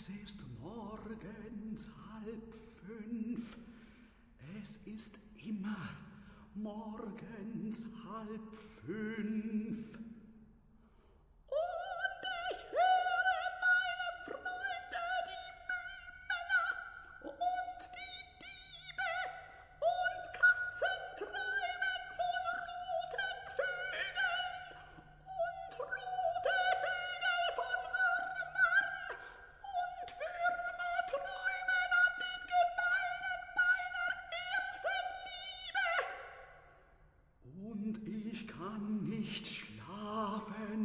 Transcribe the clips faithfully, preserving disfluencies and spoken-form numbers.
Es ist morgens halb fünf. Es ist immer morgens halb fünf. Und ich höre meine Freunde, die Müllmänner und die Diebe und Katzen träumen von roten Vögeln und rote Vögel von Würmern und Würmer träumen an den Gebeinen meiner ersten Liebe. Und ich kann nicht schlafen.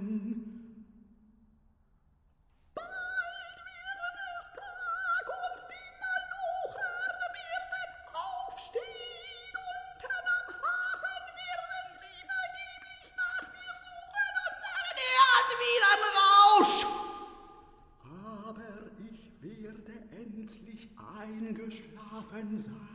Bald wird es Tag und die Malocher werden aufstehen. Unten am Hafen werden sie vergeblich nach mir suchen und sagen, er hat wieder einen Rausch. Aber ich werde endlich eingeschlafen sein.